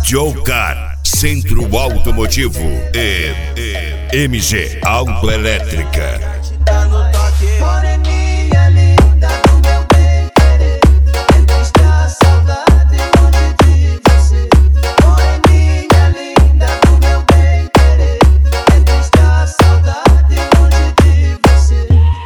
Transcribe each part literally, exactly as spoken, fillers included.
Jocar, Centro Automotivo e, e M G Autoelétrica. Moreninha linda do meu bem querer, é triste a saudade longe de você. Moreninha linda do meu bem querer, é triste a saudade longe de você.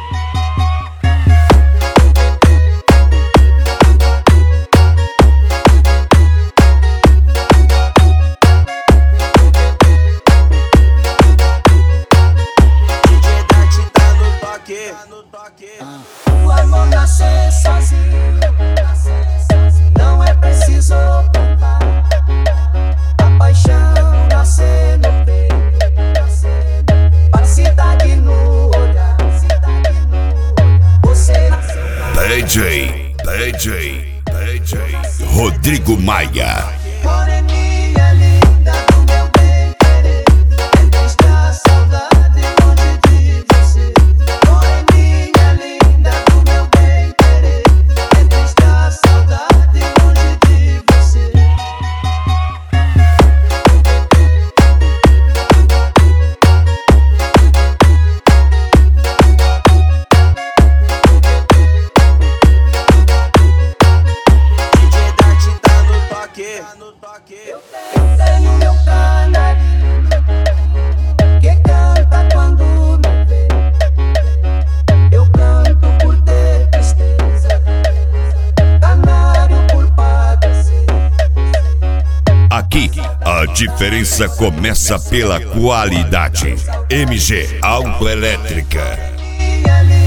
O amor nascer sozinho, não é preciso contar. A paixão nascer no peito, felicidade no olhar. Você nasceu D J, D J, D J Rodrigo Maia. moreninha linda do meu bem querer, é triste a saudade longe de você. Moreninha linda do meu bem querer, é triste a saudade longe de você. Eu tenho meu canarinho que canta quando me vê. Eu canto por ter tristeza, canário por padecer. Aqui a diferença começa pela qualidade. M G Autoelétrica. Minha linda